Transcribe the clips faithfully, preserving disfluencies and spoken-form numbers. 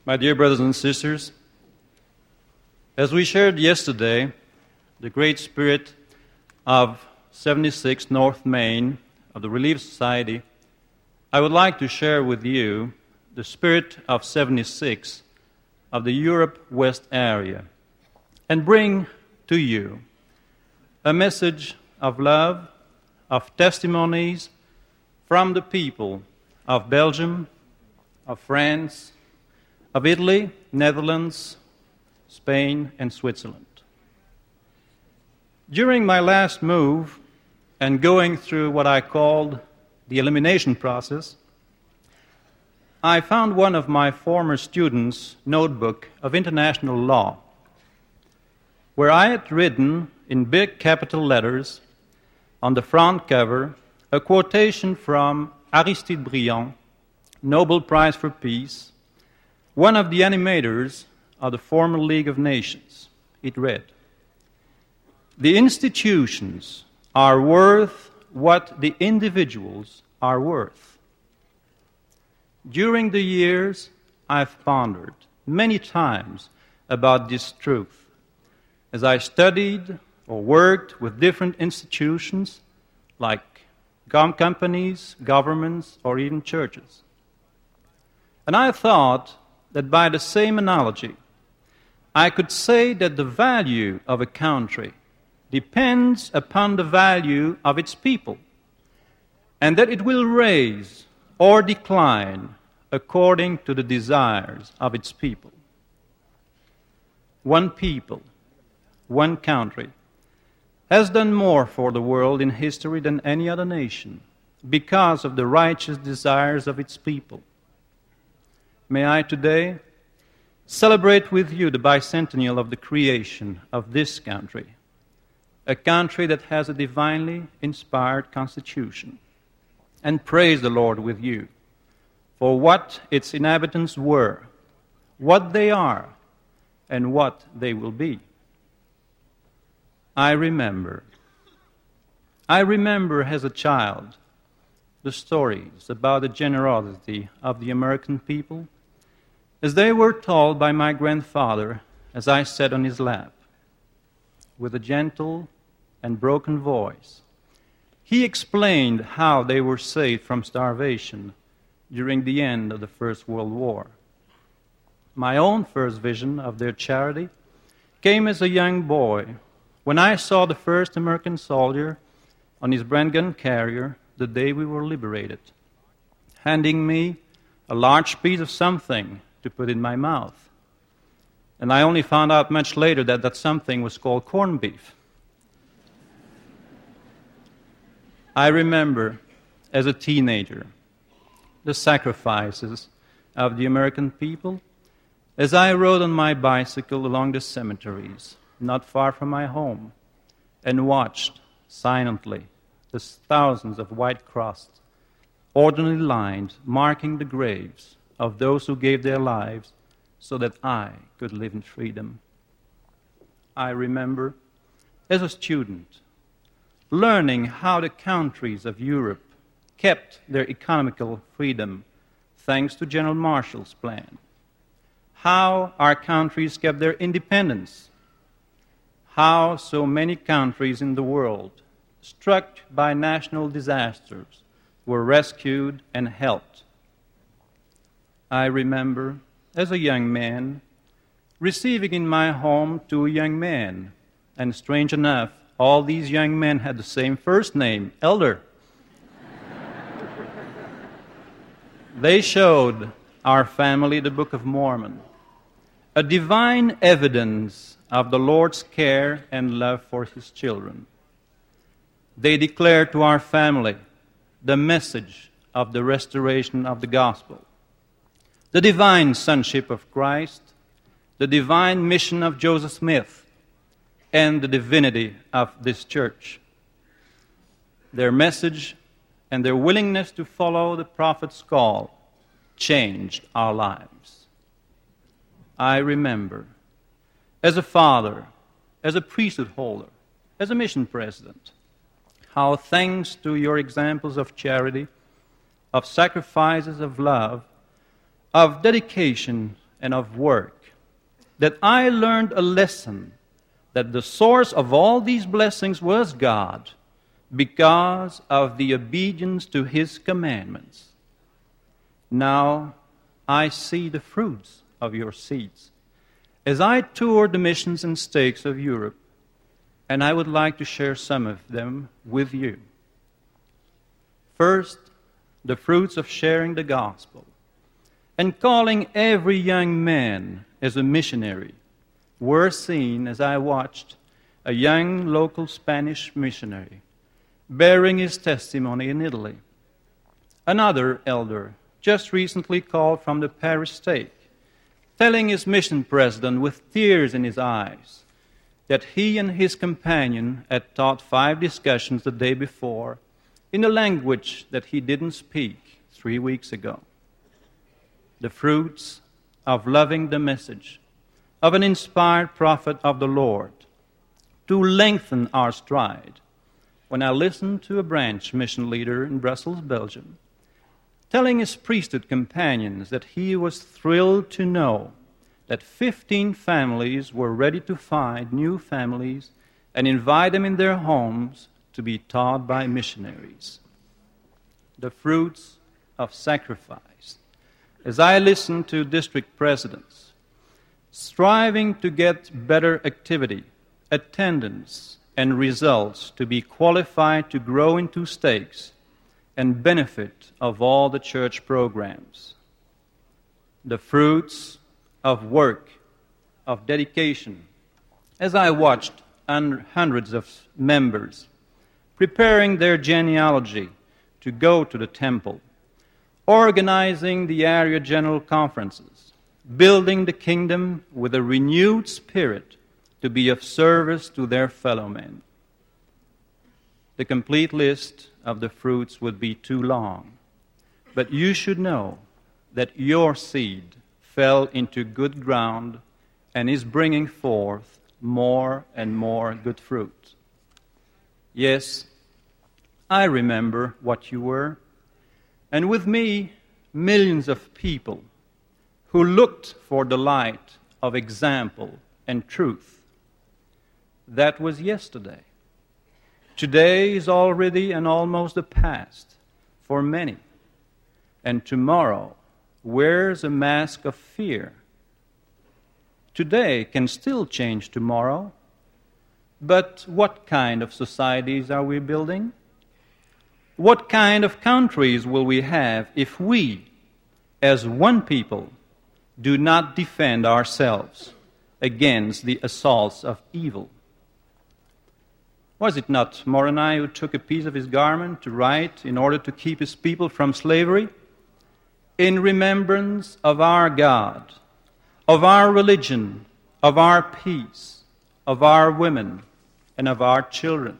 My dear brothers and sisters, as we shared yesterday, the great spirit of seventy-six North Main of the Relief Society, I would like to share with you the spirit of seventy-six of the Europe West area and bring to you a message of love, of testimonies from the people of Belgium, of France, of Italy, Netherlands, Spain, and Switzerland. During my last move and going through what I called the elimination process, I found one of my former students' notebook of international law, where I had written in big capital letters on the front cover a quotation from Aristide Briand, Nobel Prize for Peace, one of the animators of the former League of Nations. It read, "The institutions are worth what the individuals are worth." During the years, I've pondered many times about this truth as I studied or worked with different institutions like gum companies, governments, or even churches. And I thought that by the same analogy, I could say that the value of a country depends upon the value of its people, and that it will raise or decline according to the desires of its people. One people, one country, has done more for the world in history than any other nation because of the righteous desires of its people. May I today celebrate with you the bicentennial of the creation of this country, a country that has a divinely inspired constitution, and praise the Lord with you for what its inhabitants were, what they are, and what they will be. I remember, I remember as a child the stories about the generosity of the American people as they were told by my grandfather as I sat on his lap. With a gentle and broken voice, he explained how they were saved from starvation during the end of the First World War. My own first vision of their charity came as a young boy when I saw the first American soldier on his Bren gun carrier the day we were liberated, handing me a large piece of something to put in my mouth. And I only found out much later that that something was called corned beef. I remember, as a teenager, the sacrifices of the American people as I rode on my bicycle along the cemeteries not far from my home and watched silently the thousands of white crosses ordinarily lined, marking the graves of those who gave their lives so that I could live in freedom. I remember, as a student, learning how the countries of Europe kept their economical freedom thanks to General Marshall's plan, how our countries kept their independence, how so many countries in the world, struck by national disasters, were rescued and helped. I remember, as a young man, receiving in my home two young men, and strange enough, all these young men had the same first name, Elder. They showed our family the Book of Mormon, a divine evidence of the Lord's care and love for His children. They declared to our family the message of the restoration of the gospel, the divine sonship of Christ, the divine mission of Joseph Smith, and the divinity of this church. Their message and their willingness to follow the prophet's call changed our lives. I remember, as a father, as a priesthood holder, as a mission president, how thanks to your examples of charity, of sacrifices of love, of dedication and of work, that I learned a lesson that the source of all these blessings was God because of the obedience to His commandments. Now I see the fruits of your seeds as I tour the missions and stakes of Europe, and I would like to share some of them with you. First, the fruits of sharing the gospel and calling every young man as a missionary were seen as I watched a young local Spanish missionary bearing his testimony in Italy. Another elder just recently called from the Paris stake, telling his mission president with tears in his eyes that he and his companion had taught five discussions the day before in a language that he didn't speak three weeks ago. The fruits of loving the message of an inspired prophet of the Lord to lengthen our stride. When I listened to a branch mission leader in Brussels, Belgium, telling his priesthood companions that he was thrilled to know that fifteen families were ready to find new families and invite them in their homes to be taught by missionaries. The fruits of sacrifice. As I listened to district presidents, striving to get better activity, attendance, and results to be qualified to grow into stakes and benefit of all the church programs. The fruits of work, of dedication, as I watched hundreds of members preparing their genealogy to go to the temple, organizing the area general conferences, building the kingdom with a renewed spirit to be of service to their fellow men. The complete list of the fruits would be too long, but you should know that your seed fell into good ground and is bringing forth more and more good fruit. Yes, I remember what you were, and with me, millions of people who looked for the light of example and truth. That was yesterday. Today is already and almost the past for many, and tomorrow wears a mask of fear. Today can still change tomorrow, but what kind of societies are we building? What kind of countries will we have if we, as one people, do not defend ourselves against the assaults of evil? Was it not Moroni who took a piece of his garment to write in order to keep his people from slavery? In remembrance of our God, of our religion, of our peace, of our women, and of our children.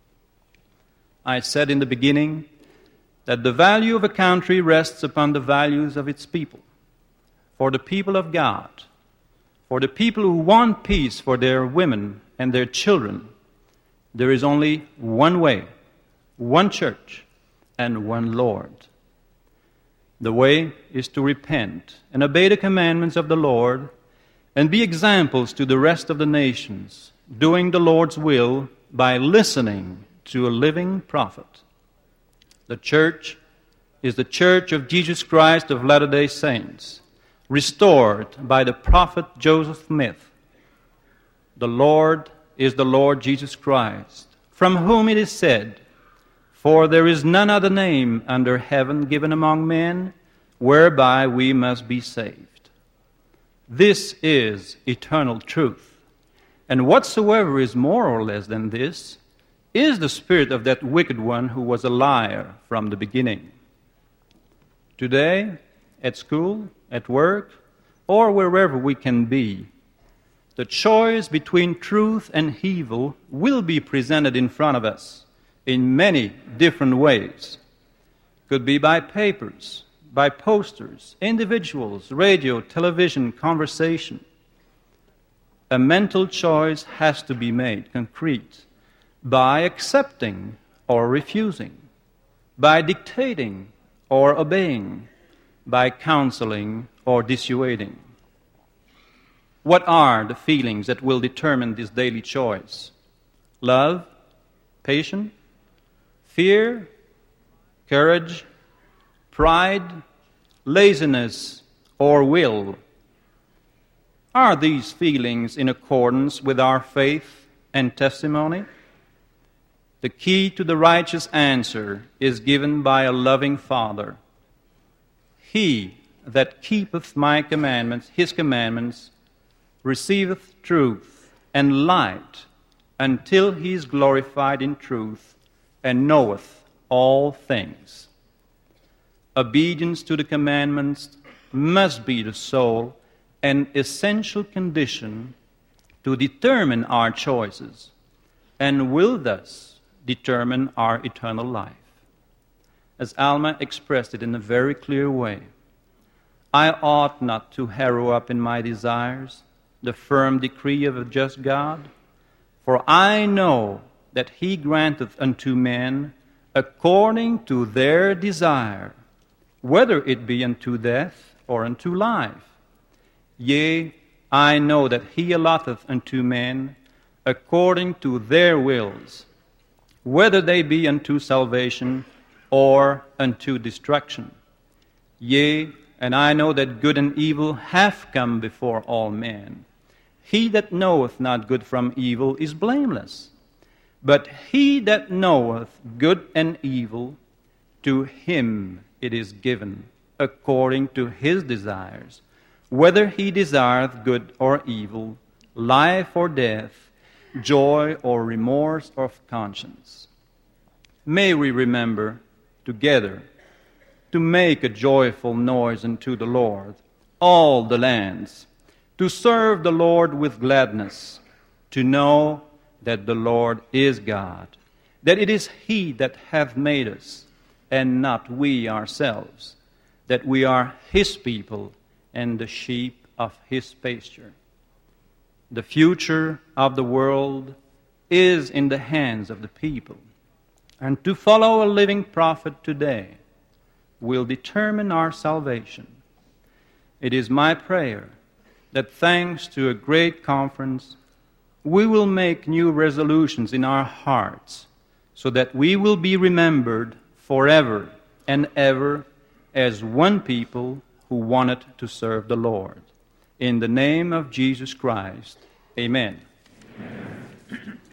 I said in the beginning that the value of a country rests upon the values of its people. For the people of God, for the people who want peace for their women and their children, there is only one way, one church, and one Lord. The way is to repent and obey the commandments of the Lord and be examples to the rest of the nations, doing the Lord's will by listening to a living prophet. The church is the Church of Jesus Christ of Latter-day Saints, restored by the prophet Joseph Smith. The Lord is the Lord Jesus Christ, from whom it is said, "For there is none other name under heaven given among men, whereby we must be saved." This is eternal truth, and whatsoever is more or less than this is the spirit of that wicked one who was a liar from the beginning. Today, at school, at work, or wherever we can be, the choice between truth and evil will be presented in front of us in many different ways. Could be by papers, by posters, individuals, radio, television, conversation. A mental choice has to be made concrete by accepting or refusing, by dictating or obeying, by counseling or dissuading. What are the feelings that will determine this daily choice? Love, patience, fear, courage, pride, laziness, or will? Are these feelings in accordance with our faith and testimony? The key to the righteous answer is given by a loving Father. He that keepeth my commandments, his commandments, receiveth truth and light until he is glorified in truth and knoweth all things. Obedience to the commandments must be the sole and essential condition to determine our choices and will thus determine our eternal life. As Alma expressed it in a very clear way, I ought not to harrow up in my desires the firm decree of a just God, for I know that he granteth unto men according to their desire, whether it be unto death or unto life. Yea, I know that he allotteth unto men according to their wills, whether they be unto salvation or unto destruction. Yea, and I know that good and evil have come before all men. He that knoweth not good from evil is blameless. But he that knoweth good and evil, to him it is given according to his desires, whether he desireth good or evil, life or death, joy or remorse of conscience. May we remember together to make a joyful noise unto the Lord, all the lands, to serve the Lord with gladness, to know that the Lord is God, that it is he that hath made us, and not we ourselves, that we are his people and the sheep of his pasture. The future of the world is in the hands of the people, and to follow a living prophet today will determine our salvation. It is my prayer that thanks to a great conference, we will make new resolutions in our hearts so that we will be remembered forever and ever as one people who wanted to serve the Lord. In the name of Jesus Christ, amen. Amen.